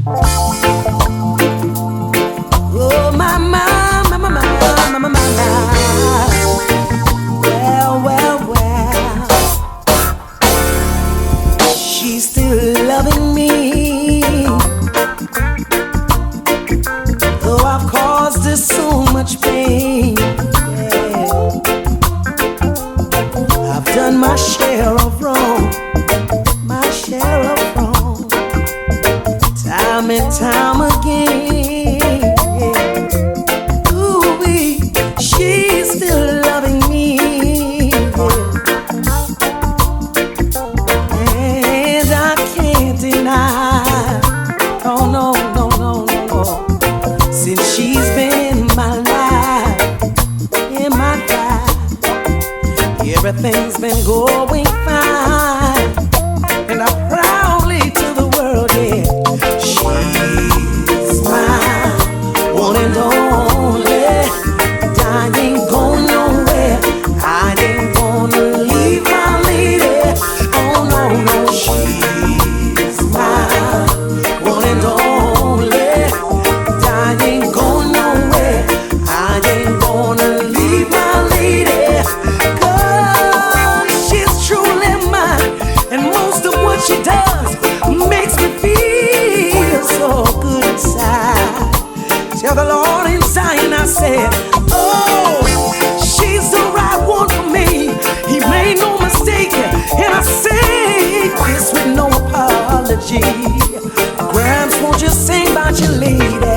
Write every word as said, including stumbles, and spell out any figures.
Oh my, my, my, my, my, my, my, my, my. Well, well, well. She's still loving me, though I've caused her so much pain. Yeah. I've done my share of wrong, my share of wrong, time and time again. Yeah. Ooh-wee, she's still loving me, yeah. And I can't deny, oh no, no, no, no, no, since she's been in my life, in my life, everything's been going fine, and I proudly to the world, yeah, she's mine, one and only. I ain't going nowhere, I ain't gonna leave my lady, oh no, no, she's mine, one and only. I ain't going nowhere, I ain't gonna leave my lady, 'cause she's truly mine, and most of what she does makes me feel so good inside. Tell the Lord inside, and I said, oh, she's the right one for me. He made no mistake, and I say this with no apology. Gramps, won't you sing about your lady?